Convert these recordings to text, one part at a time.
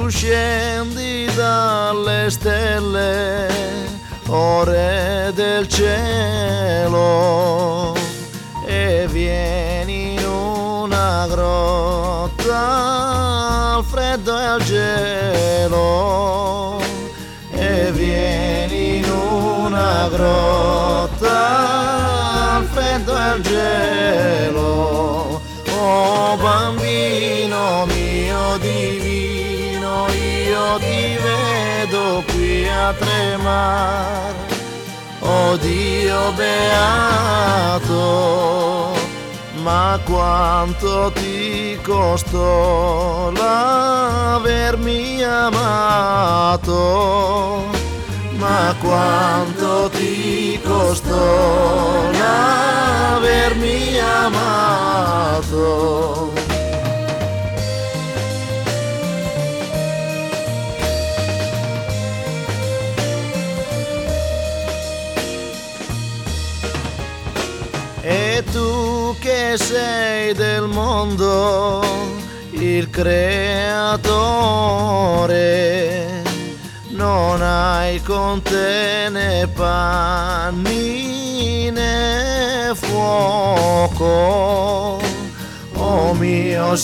tu scendi dalle stelle, o re del cielo, e vieni in una grotta al freddo e al gelo, e vieni in una grotta al freddo e al gelo. Oh bambino mio divino, io ti vedo qui a tremare, oh Dio beato, ma quanto ti costò l'avermi amato, ma quanto ti costò l'avermi amato. E tu che sei del mondo il creatore, non hai con te né panni né fuoco, oh mio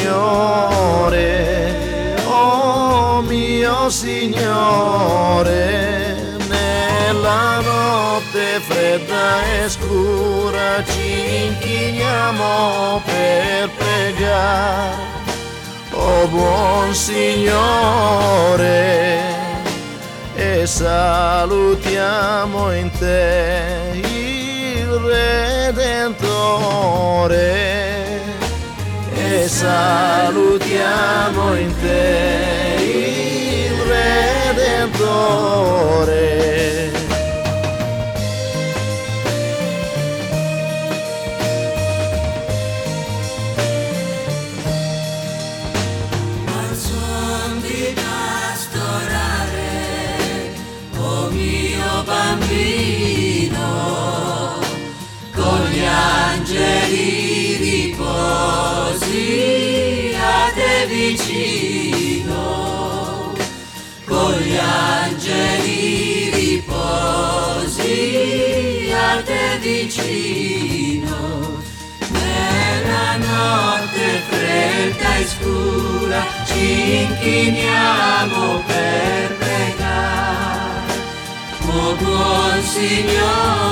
Signore, oh mio Signore, nella notte fredda e scura ci inchiniamo per pregare, oh buon Signore, e salutiamo in te il Redentore, e salutiamo in te il Redentore. Al suon di pastorale, o mio bambino, con gli angeli riposi a te vicino, con gli angeli riposi a te vicino, nella notte fredda e scura ci inchiniamo per pregare, oh buon Signore,